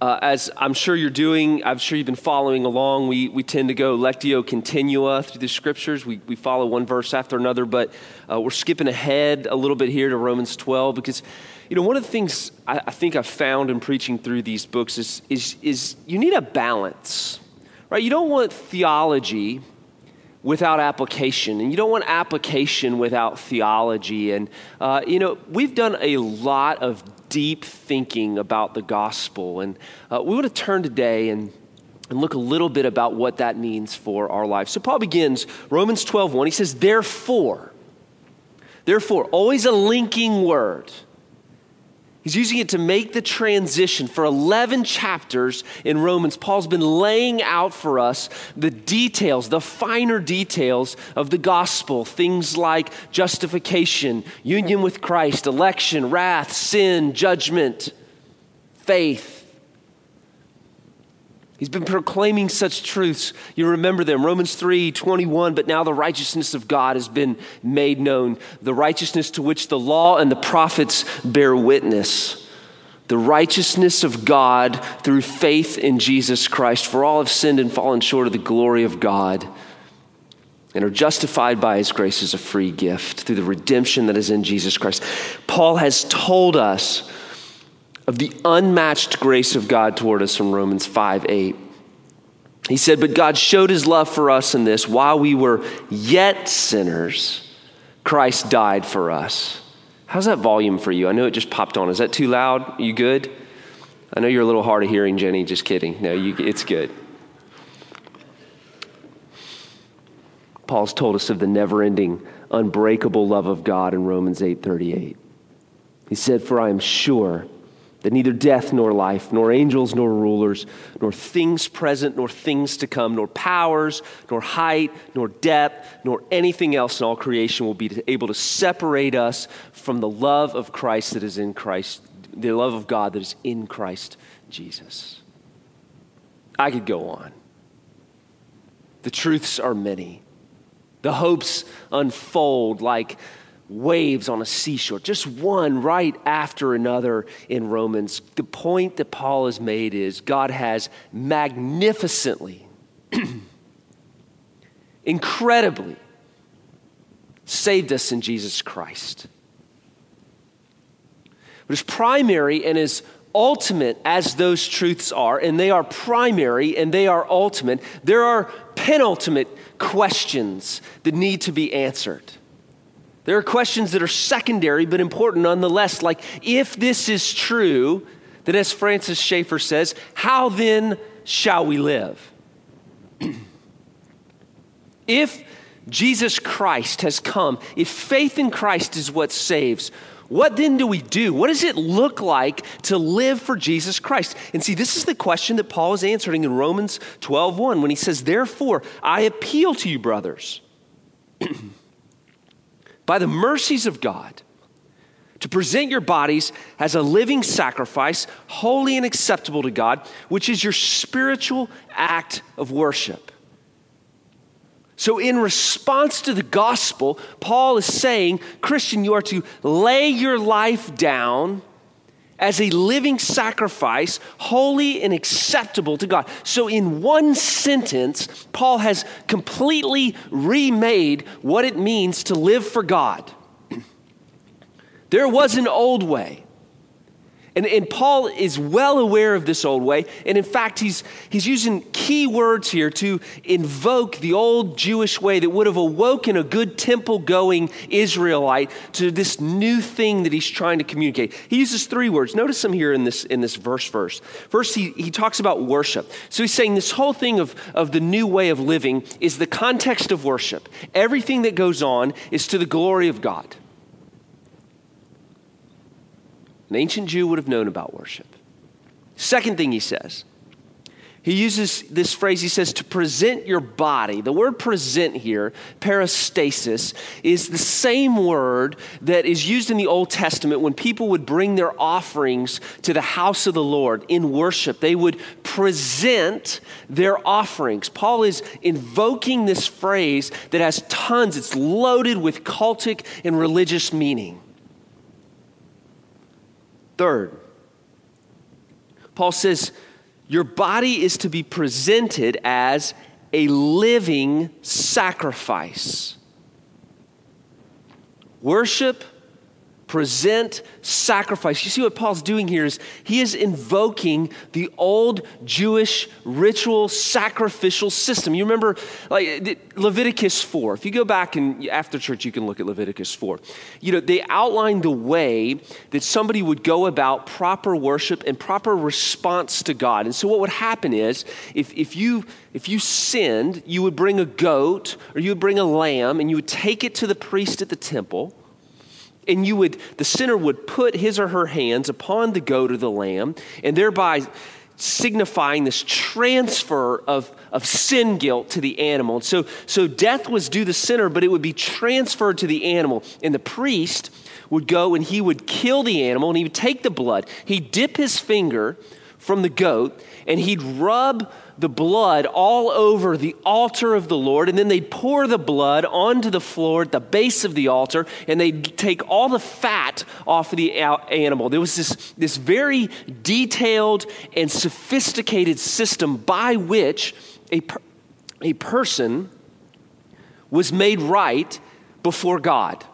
As I'm sure you're doing, I'm sure you've been following along, we tend to go lectio continua through the scriptures. We follow one verse after another, but we're skipping ahead a little bit here to Romans 12 because, one of the things I think I've found in preaching through these books is you need a balance, right? You don't want theology without application, and you don't want application without theology. And, we've done a lot of deep thinking about the gospel, and we want to turn today and look a little bit about what that means for our lives. So Paul begins Romans 12:1. He says, therefore, always a linking word. He's using it to make the transition. For 11 chapters in Romans, Paul's been laying out for us the details, the finer details of the gospel. Things like justification, union with Christ, election, wrath, sin, judgment, faith. He's been proclaiming such truths. You remember them. Romans 3:21, but now the righteousness of God has been made known. The righteousness to which the law and the prophets bear witness. The righteousness of God through faith in Jesus Christ. For all have sinned and fallen short of the glory of God and are justified by his grace as a free gift through the redemption that is in Jesus Christ. Paul has told us of the unmatched grace of God toward us in Romans 5:8. He said, but God showed his love for us in this, while we were yet sinners, Christ died for us. How's that volume for you? I know it just popped on. Is that too loud? You good? I know you're a little hard of hearing, Jenny. Just kidding. No, it's good. Paul's told us of the never-ending, unbreakable love of God in Romans 8:38. He said, for I am sure that neither death nor life, nor angels nor rulers, nor things present, nor things to come, nor powers, nor height, nor depth, nor anything else in all creation will be able to separate us from the love of Christ that is in Christ, the love of God that is in Christ Jesus. I could go on. The truths are many. The hopes unfold like waves on a seashore, just one right after another in Romans. The point that Paul has made is God has magnificently, incredibly saved us in Jesus Christ. But as primary and as ultimate as those truths are, and they are primary and they are ultimate, there are penultimate questions that need to be answered. There are questions that are secondary but important nonetheless, like if this is true, then as Francis Schaeffer says, how then shall we live? If Jesus Christ has come, if faith in Christ is what saves, what then do we do? What does it look like to live for Jesus Christ? And see, this is the question that Paul is answering in Romans 12:1 when he says, therefore, I appeal to you, brothers, by the mercies of God, to present your bodies as a living sacrifice, holy and acceptable to God, which is your spiritual act of worship. So in response to the gospel, Paul is saying, Christian, you are to lay your life down as a living sacrifice, holy and acceptable to God. So in one sentence, Paul has completely remade what it means to live for God. There was an old way. And Paul is well aware of this old way. And in fact, he's using key words here to invoke the old Jewish way that would have awoken a good temple-going Israelite to this new thing that he's trying to communicate. He uses three words. Notice them here in this verse first. First, he talks about worship. So he's saying this whole thing of the new way of living is the context of worship. Everything that goes on is to the glory of God. An ancient Jew would have known about worship. Second thing he says, he uses this phrase, he says, to present your body. The word present here, peristasis, is the same word that is used in the Old Testament when people would bring their offerings to the house of the Lord in worship. They would present their offerings. Paul is invoking this phrase that has tons, it's loaded with cultic and religious meaning. Third, Paul says Your body is to be presented as a living sacrifice. Worship, present, sacrifice. You see what Paul's doing here is he is invoking the old Jewish ritual sacrificial system. You remember like Leviticus 4. If you go back and after church, you can look at Leviticus 4. You know, they outline the way that somebody would go about proper worship and proper response to God. And so what would happen is if you sinned, you would bring a goat or you would bring a lamb and you would take it to the priest at the temple. And the sinner would put his or her hands upon the goat or the lamb, and thereby signifying this transfer of sin guilt to the animal. And so death was due the sinner, but it would be transferred to the animal. And the priest would go and he would kill the animal, and he would take the blood. He'd dip his finger from the goat, and he'd rub the blood all over the altar of the Lord, and then they'd pour the blood onto the floor at the base of the altar, and they'd take all the fat off of the animal. There was this very detailed and sophisticated system by which a person was made right before God.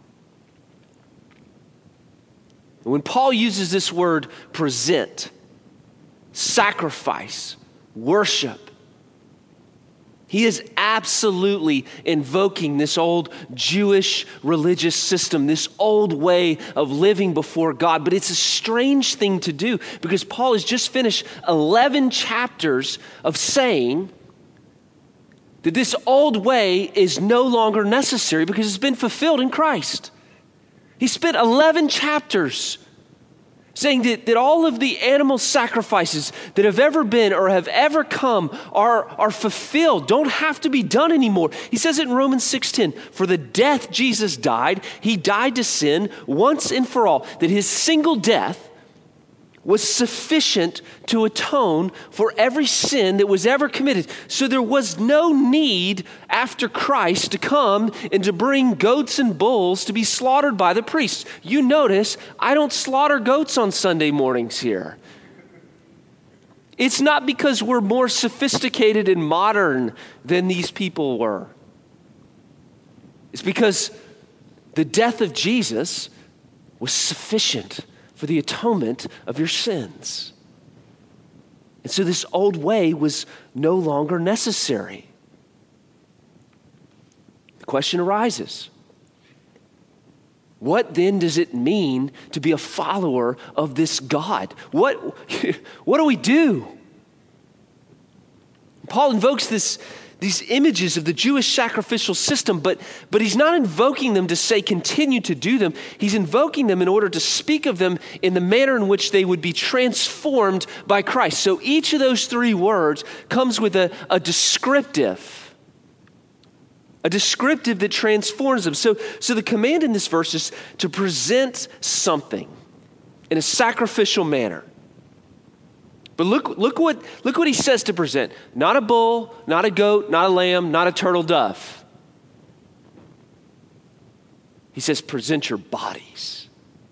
When Paul uses this word present, sacrifice, worship, he is absolutely invoking this old Jewish religious system, this old way of living before God. But it's a strange thing to do because Paul has just finished 11 chapters of saying that this old way is no longer necessary because it's been fulfilled in Christ. He spent 11 chapters saying that all of the animal sacrifices that have ever been or have ever come are fulfilled, don't have to be done anymore. He says it in Romans 6:10, for the death Jesus died, he died to sin once and for all, that his single death was sufficient to atone for every sin that was ever committed. So there was no need after Christ to come and to bring goats and bulls to be slaughtered by the priests. You notice, I don't slaughter goats on Sunday mornings here. It's not because we're more sophisticated and modern than these people were. It's because the death of Jesus was sufficient for the atonement of your sins. And so this old way was no longer necessary. The question arises, what then does it mean to be a follower of this God? What do we do? Paul invokes these images of the Jewish sacrificial system, but he's not invoking them to say continue to do them. He's invoking them in order to speak of them in the manner in which they would be transformed by Christ. So each of those three words comes with a descriptive that transforms them. So the command in this verse is to present something in a sacrificial manner. But look what he says to present. Not a bull, not a goat, not a lamb, not a turtle dove. He says, present your bodies.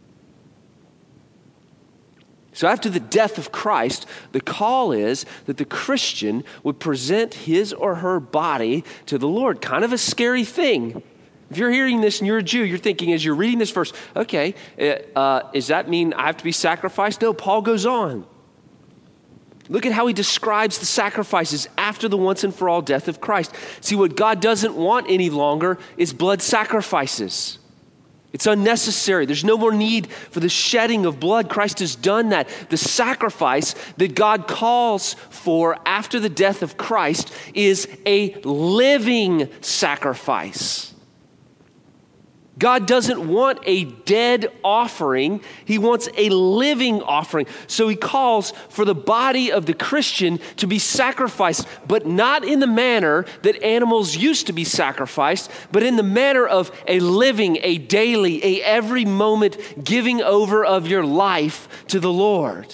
So after the death of Christ, the call is that the Christian would present his or her body to the Lord. Kind of a scary thing. If you're hearing this and you're a Jew, you're thinking as you're reading this verse, okay, does that mean I have to be sacrificed? No, Paul goes on. Look at how he describes the sacrifices after the once and for all death of Christ. See, what God doesn't want any longer is blood sacrifices. It's unnecessary. There's no more need for the shedding of blood. Christ has done that. The sacrifice that God calls for after the death of Christ is a living sacrifice. God doesn't want a dead offering. He wants a living offering. So he calls for the body of the Christian to be sacrificed, but not in the manner that animals used to be sacrificed, but in the manner of a living, a daily, a every moment giving over of your life to the Lord.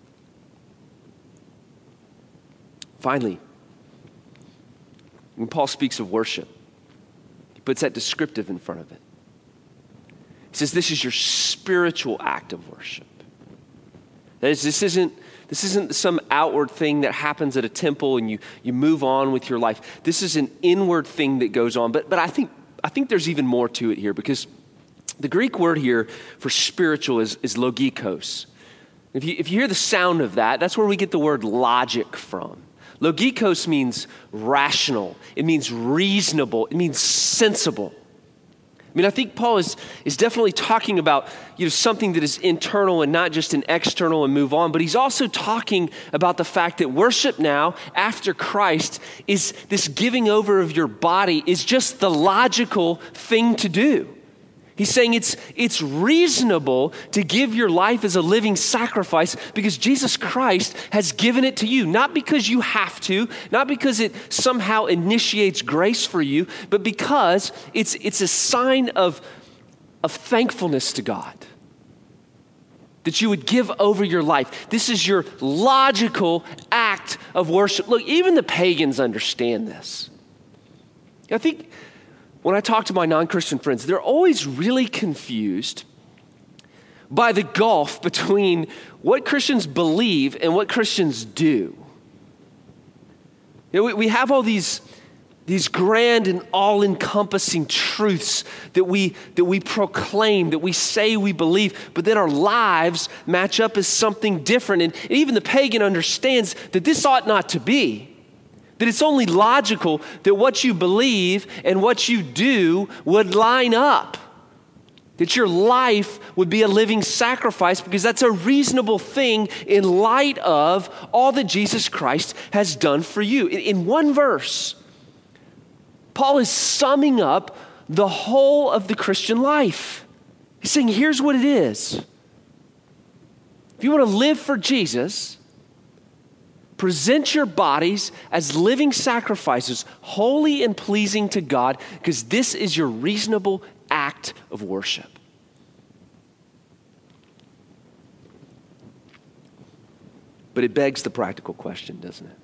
Finally, when Paul speaks of worship, he puts that descriptive in front of it. He says, this is your spiritual act of worship. That is, this This isn't some outward thing that happens at a temple and you move on with your life. This is an inward thing that goes on. But I think there's even more to it here, because the Greek word here for spiritual is logikos. If you hear the sound of that, that's where we get the word logic from. Logikos means rational. It means reasonable. It means sensible. I mean, I think Paul is definitely talking about, something that is internal and not just an external and move on, but he's also talking about the fact that worship now, after Christ, is this giving over of your body is just the logical thing to do. He's saying it's reasonable to give your life as a living sacrifice because Jesus Christ has given it to you. Not because you have to, not because it somehow initiates grace for you, but because it's a sign of thankfulness to God. That you would give over your life. This is your logical act of worship. Look, even the pagans understand this. I think when I talk to my non-Christian friends, they're always really confused by the gulf between what Christians believe and what Christians do. We have all these grand and all-encompassing truths that we proclaim, that we say we believe, but then our lives match up as something different. And even the pagan understands that this ought not to be. That it's only logical that what you believe and what you do would line up. That your life would be a living sacrifice because that's a reasonable thing in light of all that Jesus Christ has done for you. In one verse, Paul is summing up the whole of the Christian life. He's saying, here's what it is. If you want to live for Jesus, present your bodies as living sacrifices, holy and pleasing to God, because this is your reasonable act of worship. But it begs the practical question, doesn't it?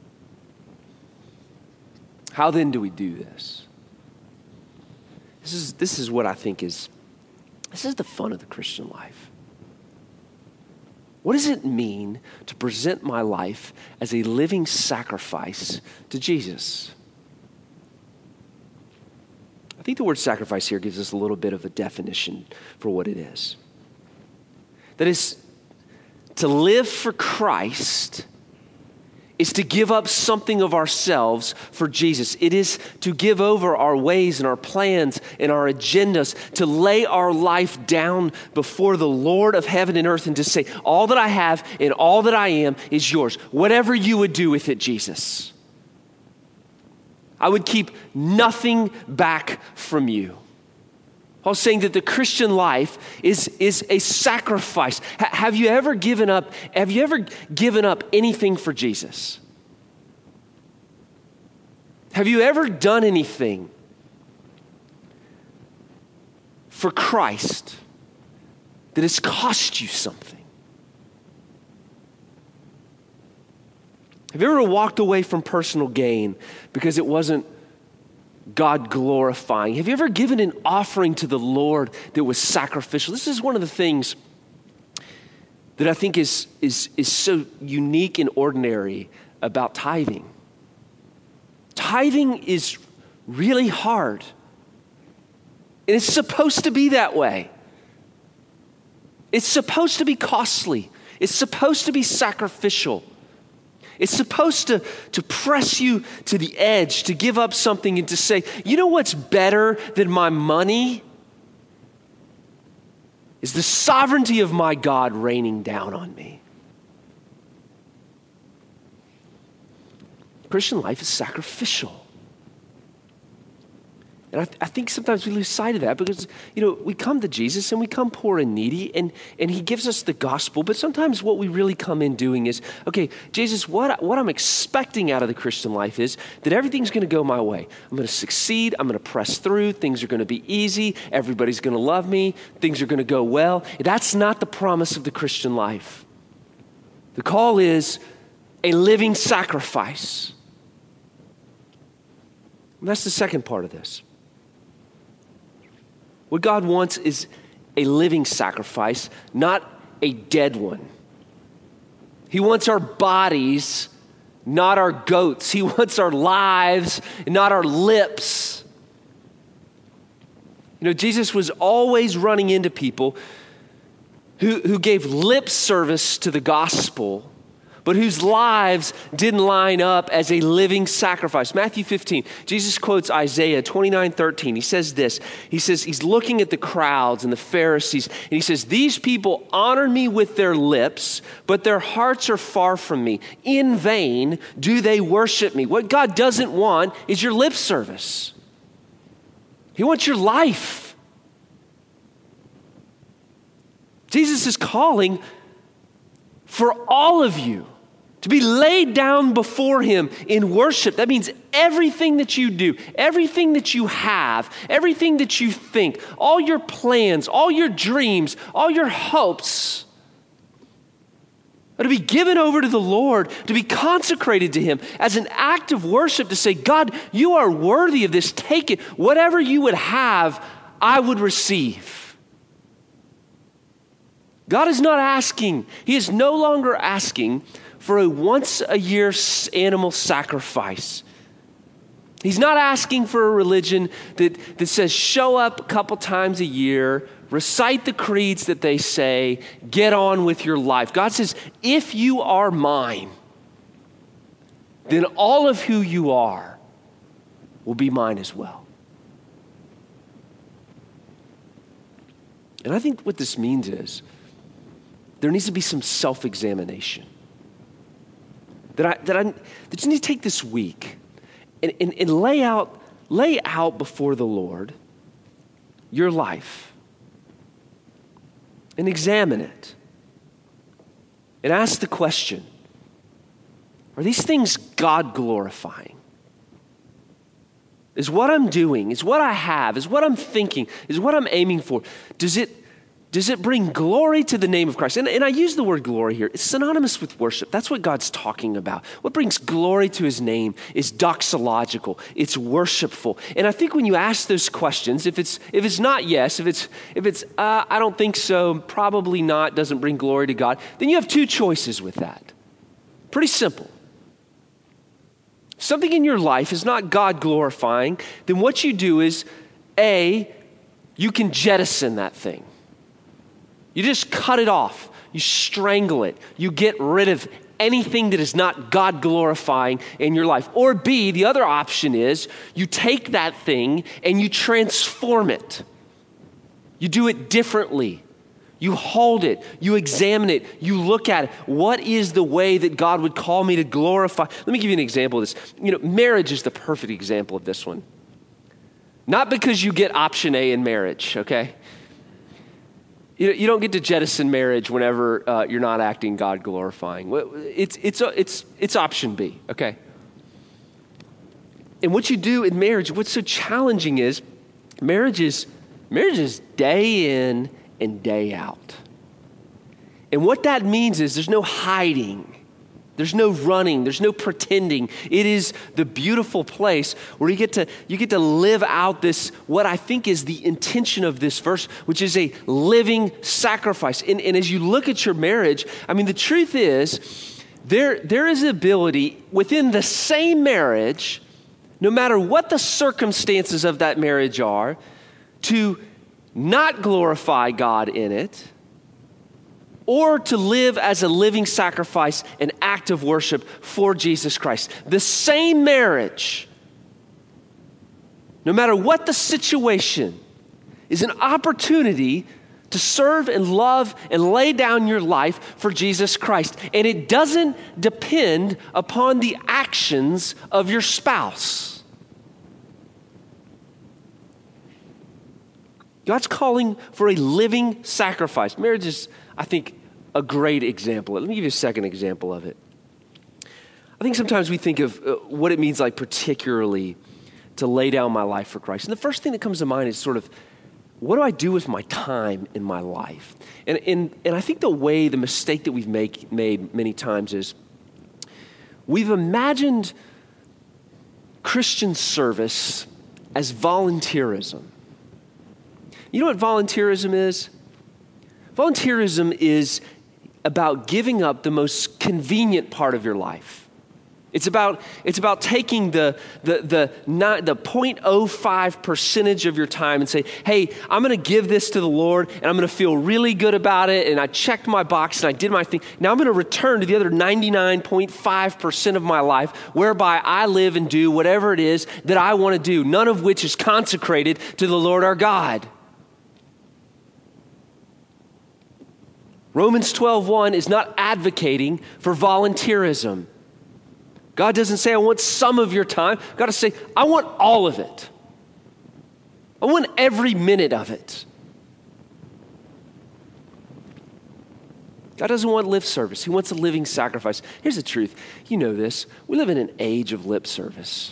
How then do we do this? This is what I think is the fun of the Christian life. What does it mean to present my life as a living sacrifice to Jesus? I think the word sacrifice here gives us a little bit of a definition for what it is. That is, to live for Christ is to give up something of ourselves for Jesus. It is to give over our ways and our plans and our agendas, to lay our life down before the Lord of heaven and earth and to say, all that I have and all that I am is yours. Whatever you would do with it, Jesus. I would keep nothing back from you. Paul's saying that the Christian life is a sacrifice. Have you ever given up anything for Jesus? Have you ever done anything for Christ that has cost you something? Have you ever walked away from personal gain because it wasn't God glorifying? Have you ever given an offering to the Lord that was sacrificial? This is one of the things that I think is so unique and ordinary about tithing. Tithing is really hard. And it's supposed to be that way. It's supposed to be costly. It's supposed to be sacrificial. It's supposed to press you to the edge, to give up something and to say, you know what's better than my money? Is the sovereignty of my God raining down on me. Christian life is sacrificial. And I think sometimes we lose sight of that because, we come to Jesus and we come poor and needy and he gives us the gospel. But sometimes what we really come in doing is, okay, Jesus, what I'm expecting out of the Christian life is that everything's going to go my way. I'm going to succeed. I'm going to press through. Things are going to be easy. Everybody's going to love me. Things are going to go well. That's not the promise of the Christian life. The call is a living sacrifice. And that's the second part of this. What God wants is a living sacrifice, not a dead one. He wants our bodies, not our goats. He wants our lives, not our lips. You know, Jesus was always running into people who gave lip service to the gospel, but whose lives didn't line up as a living sacrifice. Matthew 15, Jesus quotes Isaiah 29:13. He says this. He says, he's looking at the crowds and the Pharisees, and he says, these people honor me with their lips, but their hearts are far from me. In vain do they worship me. What God doesn't want is your lip service. He wants your life. Jesus is calling for all of you to be laid down before him in worship. That means everything that you do, everything that you have, everything that you think, all your plans, all your dreams, all your hopes are to be given over to the Lord, to be consecrated to him as an act of worship, to say, God, you are worthy of this. Take it. Whatever you would have, I would receive. God is not asking, he is no longer asking for a once-a-year animal sacrifice. He's not asking for a religion that says show up a couple times a year, recite the creeds that they say, get on with your life. God says, if you are mine, then all of who you are will be mine as well. And I think what this means is there needs to be some self-examination. That you need to take this week and lay out before the Lord your life and examine it and ask the question, are these things God glorifying? Is what I'm doing, is what I have, is what I'm thinking, is what I'm aiming for, does it bring glory to the name of Christ? And I use the word glory here. It's synonymous with worship. That's what God's talking about. What brings glory to his name is doxological. It's worshipful. And I think when you ask those questions, if it's not yes, if it's I don't think so, probably not, doesn't bring glory to God, then you have two choices with that. Pretty simple. If something in your life is not God glorifying, then what you do is, A, you can jettison that thing. You just cut it off. You strangle it. You get rid of anything that is not God glorifying in your life. Or B, the other option is you take that thing and you transform it. You do it differently. You hold it. You examine it. You look at it. What is the way that God would call me to glorify? Let me give you an example of this. You know, marriage is the perfect example of this one. Not because you get option A in marriage, okay? You don't get to jettison marriage whenever you're not acting God glorifying. It's option B, okay? And what you do in marriage, what's so challenging is marriage is day in and day out. And what that means is there's no hiding. There's no running. There's no pretending. It is the beautiful place where you get to live out this, what I think is the intention of this verse, which is a living sacrifice. And as you look at your marriage, I mean, the truth is there is the ability within the same marriage, no matter what the circumstances of that marriage are, to not glorify God in it, or to live as a living sacrifice, an act of worship for Jesus Christ. The same marriage, no matter what the situation, is an opportunity to serve and love and lay down your life for Jesus Christ. And it doesn't depend upon the actions of your spouse. God's calling for a living sacrifice. Marriage is, I think, a great example. Let me give you a second example of it. I think sometimes we think of what it means, like particularly to lay down my life for Christ. And the first thing that comes to mind is sort of, what do I do with my time in my life? And I think the mistake that we've made many times is we've imagined Christian service as volunteerism. You know what volunteerism is? Volunteerism is about giving up the most convenient part of your life. It's about taking the 0.05 percentage of your time and say, hey, I'm going to give this to the Lord and I'm going to feel really good about it. And I checked my box and I did my thing. Now I'm going to return to the other 99.5% of my life whereby I live and do whatever it is that I want to do, none of which is consecrated to the Lord our God. Romans 12:1 is not advocating for volunteerism. God doesn't say, I want some of your time. God is saying, I want all of it. I want every minute of it. God doesn't want lip service. He wants a living sacrifice. Here's the truth. You know this. We live in an age of lip service.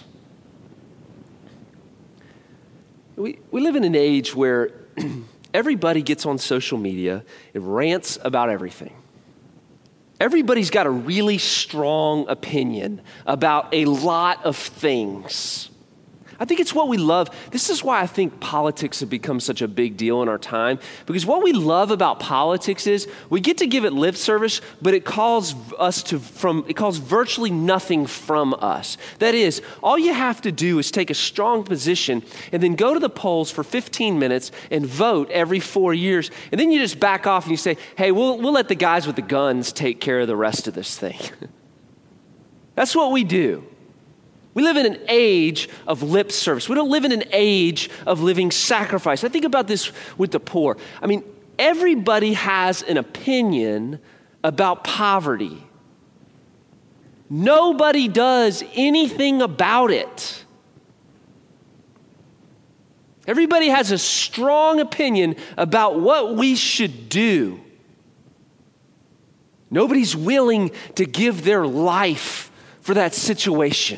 We live in an age where everybody gets on social media and rants about everything. Everybody's got a really strong opinion about a lot of things. I think it's what we love. This is why I think politics have become such a big deal in our time, because what we love about politics is we get to give it lip service, but it calls virtually nothing from us. That is, all you have to do is take a strong position and then go to the polls for 15 minutes and vote every 4 years. And then you just back off and you say, hey, we'll let the guys with the guns take care of the rest of this thing. That's what we do. We live in an age of lip service. We don't live in an age of living sacrifice. I think about this with the poor. I mean, everybody has an opinion about poverty. Nobody does anything about it. Everybody has a strong opinion about what we should do. Nobody's willing to give their life for that situation.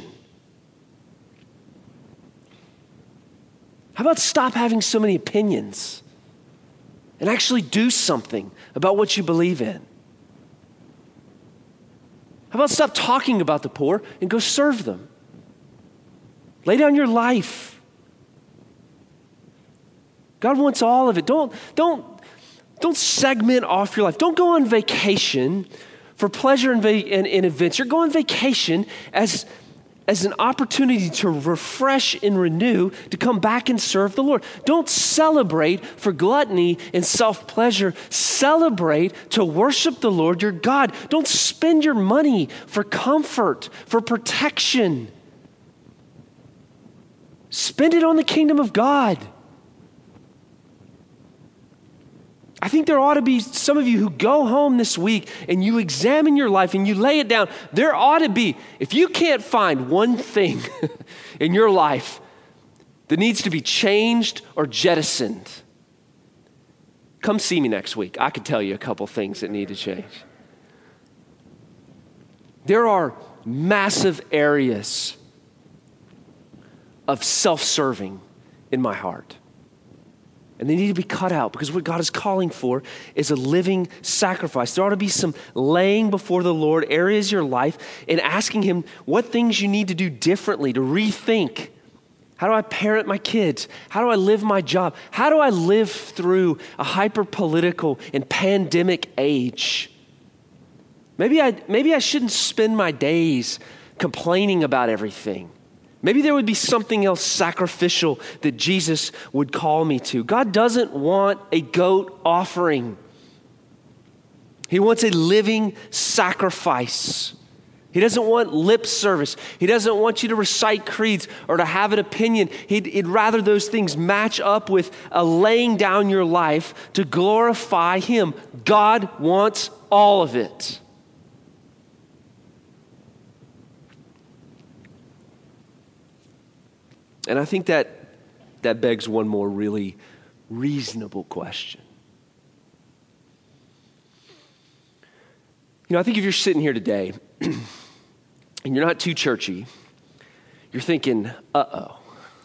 How about stop having so many opinions and actually do something about what you believe in? How about stop talking about the poor and go serve them? Lay down your life. God wants all of it. Don't segment off your life. Don't go on vacation for pleasure and adventure. Go on vacation as an opportunity to refresh and renew, to come back and serve the Lord. Don't celebrate for gluttony and self-pleasure. Celebrate to worship the Lord your God. Don't spend your money for comfort, for protection. Spend it on the kingdom of God. I think there ought to be some of you who go home this week and you examine your life and you lay it down. There ought to be, if you can't find one thing in your life that needs to be changed or jettisoned, come see me next week. I could tell you a couple things that need to change. There are massive areas of self-serving in my heart. And they need to be cut out, because what God is calling for is a living sacrifice. There ought to be some laying before the Lord areas of your life and asking Him what things you need to do differently, to rethink. How do I parent my kids? How do I live my job? How do I live through a hyper-political and pandemic age? Maybe I shouldn't spend my days complaining about everything. Maybe there would be something else sacrificial that Jesus would call me to. God doesn't want a goat offering. He wants a living sacrifice. He doesn't want lip service. He doesn't want you to recite creeds or to have an opinion. He'd rather those things match up with a laying down your life to glorify Him. God wants all of it. And I think that begs one more really reasonable question. I think if you're sitting here today and you're not too churchy, you're thinking, uh-oh.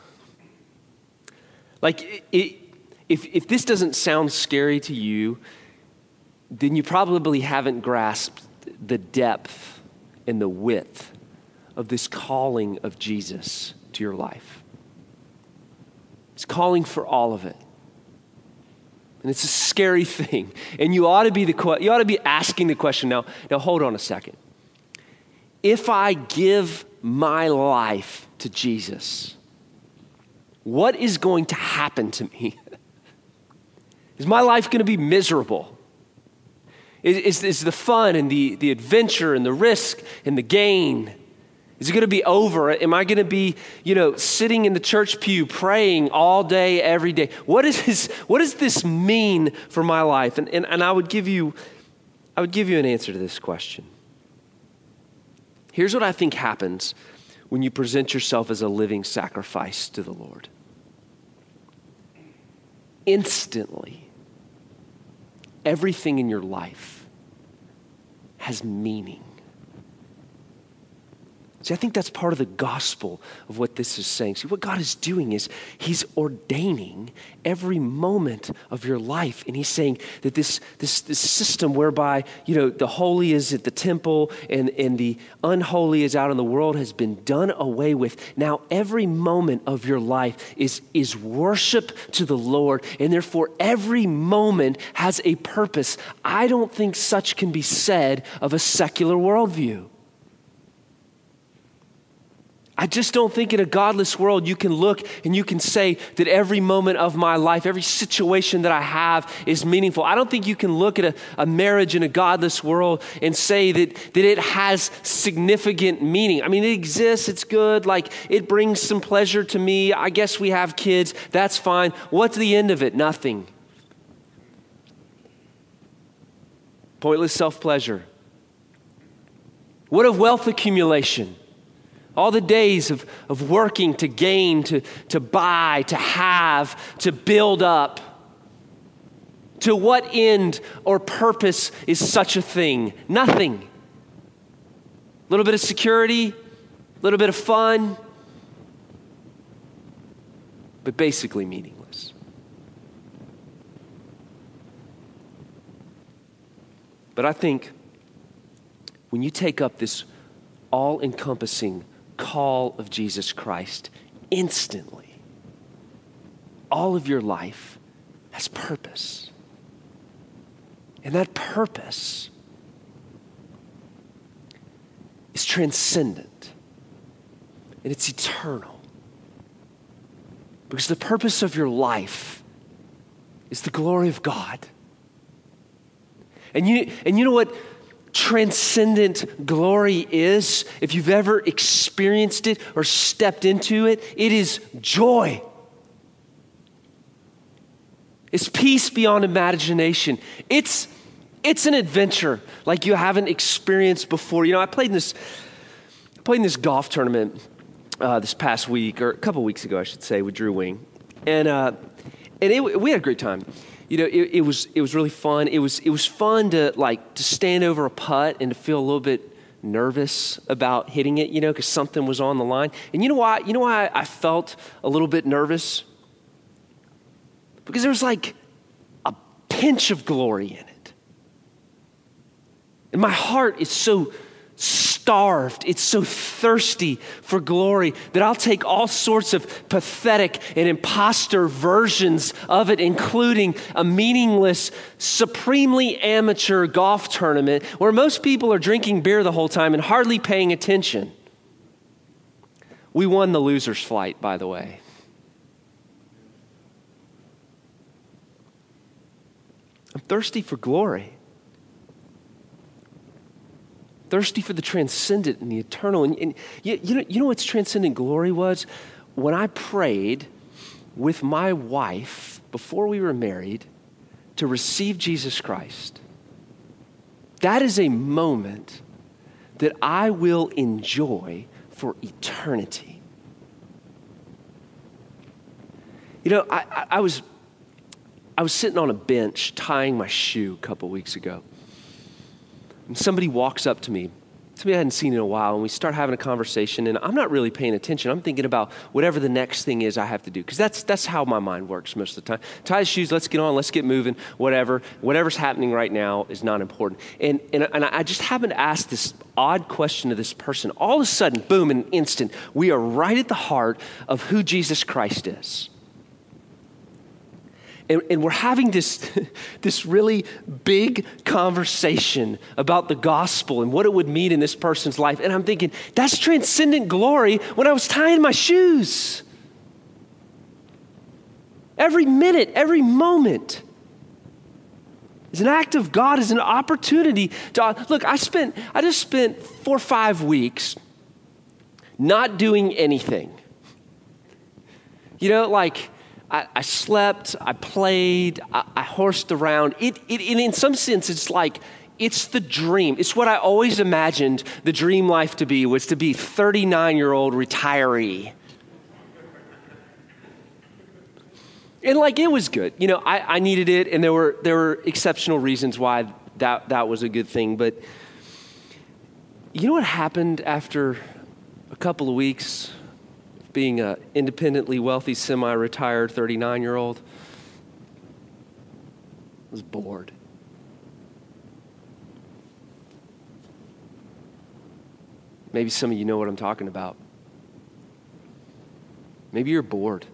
Like, if this doesn't sound scary to you, then you probably haven't grasped the depth and the width of this calling of Jesus to your life. He's calling for all of it. And it's a scary thing. And you ought to be asking the question now hold on a second. If I give my life to Jesus, what is going to happen to me? Is my life going to be miserable? Is the fun and the adventure and the risk and the gain, is it going to be over? Am I going to be, sitting in the church pew praying all day, every day? What does this mean for my life? And I would give you an answer to this question. Here's what I think happens when you present yourself as a living sacrifice to the Lord. Instantly, everything in your life has meaning. See, I think that's part of the gospel of what this is saying. See, what God is doing is he's ordaining every moment of your life. And he's saying that this system whereby, the holy is at the temple and the unholy is out in the world has been done away with. Now, every moment of your life is worship to the Lord. And therefore, every moment has a purpose. I don't think such can be said of a secular worldview. I just don't think in a godless world you can look and you can say that every moment of my life, every situation that I have is meaningful. I don't think you can look at a marriage in a godless world and say that it has significant meaning. I mean, it exists, it's good, like it brings some pleasure to me. I guess we have kids, that's fine. What's the end of it? Nothing. Pointless self-pleasure. What of wealth accumulation? All the days of working to gain, to buy, to have, to build up. To what end or purpose is such a thing? Nothing. A little bit of security, a little bit of fun, but basically meaningless. But I think when you take up this all-encompassing call of Jesus Christ, instantly, all of your life has purpose. And that purpose is transcendent and it's eternal. Because the purpose of your life is the glory of God. And you know what transcendent glory is? If you've ever experienced it or stepped into it, it is joy. It's peace beyond imagination. It's an adventure like you haven't experienced before. I played in this golf tournament this past week, or a couple weeks ago, I should say, with Drew Wing, and we had a great time. It was really fun. It was fun to stand over a putt and to feel a little bit nervous about hitting it, because something was on the line. And you know why I felt a little bit nervous? Because there was like a pinch of glory in it. And my heart is so starved, it's so thirsty for glory that I'll take all sorts of pathetic and imposter versions of it, including a meaningless, supremely amateur golf tournament where most people are drinking beer the whole time and hardly paying attention. We won the loser's flight, by the way. I'm thirsty for glory. Thirsty for the transcendent and the eternal. And you know what's transcendent glory was? When I prayed with my wife before we were married to receive Jesus Christ. That is a moment that I will enjoy for eternity. I was sitting on a bench tying my shoe a couple weeks ago. And somebody walks up to me, somebody I hadn't seen in a while, and we start having a conversation, and I'm not really paying attention. I'm thinking about whatever the next thing is I have to do, because that's how my mind works most of the time. Tie the shoes, let's get on, let's get moving, whatever's happening right now is not important. And I just happened to ask this odd question to this person. All of a sudden, boom, in an instant, we are right at the heart of who Jesus Christ is. and we're having this, this really big conversation about the gospel and what it would mean in this person's life. And I'm thinking, that's transcendent glory when I was tying my shoes. Every minute, every moment is an act of God, is an opportunity to, look, I just spent 4 or 5 weeks not doing anything. You know, like, I slept, I played, I horsed around. In some sense, it's like, it's the dream. It's what I always imagined the dream life to be, was to be 39-year-old retiree. And like, it was good. You know, I needed it, and there were exceptional reasons why that was a good thing. But you know what happened after a couple of weeks being an independently wealthy, semi-retired 39-year-old? I was bored. Maybe some of you know what I'm talking about. Maybe you're bored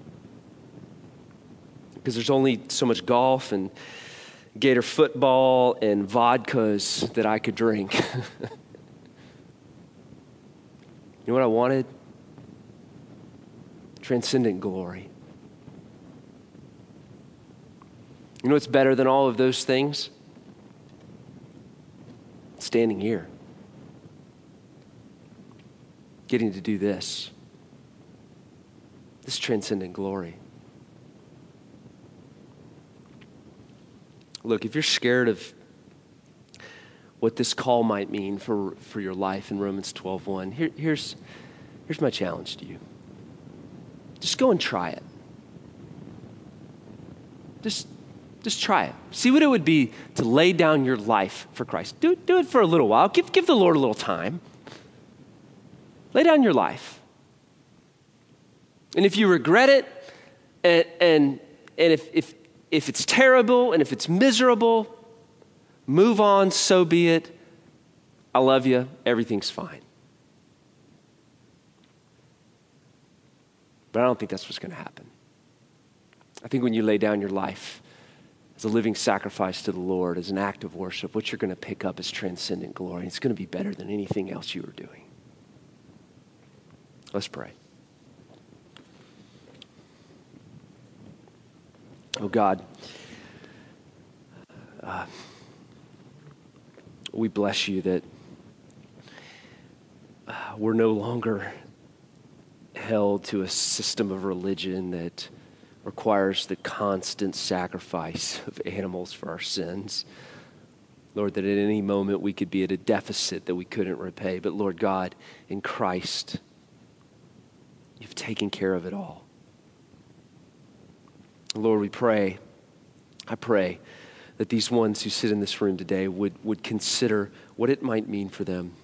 because there's only so much golf and Gator football and vodkas that I could drink. You know what I wanted? Transcendent glory. You know what's better than all of those things? Standing here. Getting to do this. This transcendent glory. Look, if you're scared of what this call might mean for your life in Romans 12:1, here's my challenge to you. Just go and try it. Just try it. See what it would be to lay down your life for Christ. Do it for a little while. Give the Lord a little time. Lay down your life. And if you regret it, and if it's terrible and if it's miserable, move on, so be it. I love you. Everything's fine. But I don't think that's what's going to happen. I think when you lay down your life as a living sacrifice to the Lord, as an act of worship, what you're going to pick up is transcendent glory. It's going to be better than anything else you were doing. Let's pray. Oh God, we bless you that we're no longer held to a system of religion that requires the constant sacrifice of animals for our sins. Lord, that at any moment we could be at a deficit that we couldn't repay. But Lord God, in Christ, you've taken care of it all. Lord, I pray that these ones who sit in this room today would consider what it might mean for them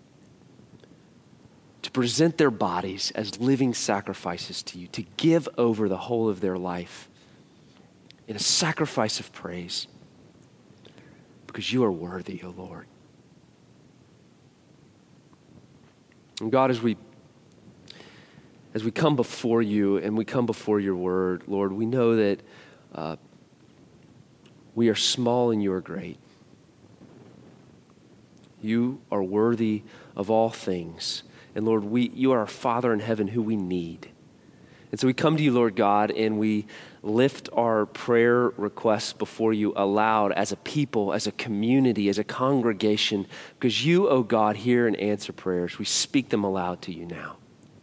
to present their bodies as living sacrifices to you, to give over the whole of their life in a sacrifice of praise, because you are worthy, O Lord. And God, as we come before you and we come before your word, Lord, we know that we are small and you are great. You are worthy of all things. And Lord, you are our Father in heaven who we need. And so we come to you, Lord God, and we lift our prayer requests before you aloud as a people, as a community, as a congregation, because you, oh God, hear and answer prayers. We speak them aloud to you now.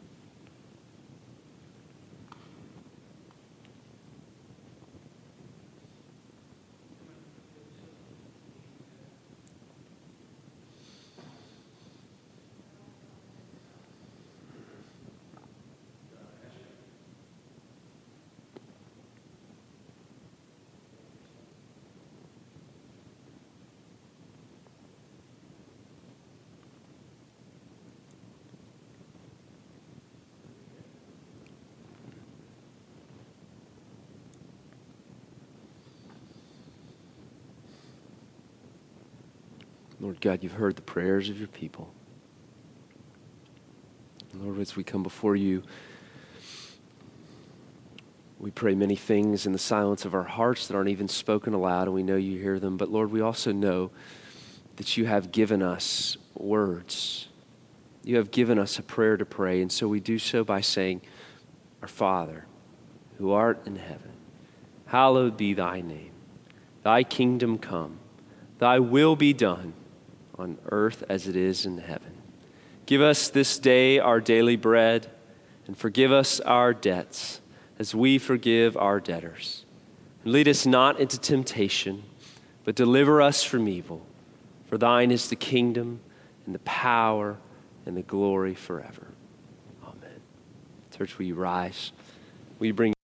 Lord God, you've heard the prayers of your people. Lord, as we come before you, We pray many things in the silence of our hearts that aren't even spoken aloud, and we know you hear them. But Lord, we also know that you have given us words. You have given us a prayer to pray, and so we do so by saying, Our Father, who art in heaven, hallowed be thy name. Thy kingdom come, thy will be done on earth as it is in heaven. Give us this day our daily bread, and forgive us our debts as we forgive our debtors. And lead us not into temptation, but deliver us from evil. For thine is the kingdom and the power and the glory forever. Amen. Church, will you rise? Will you bring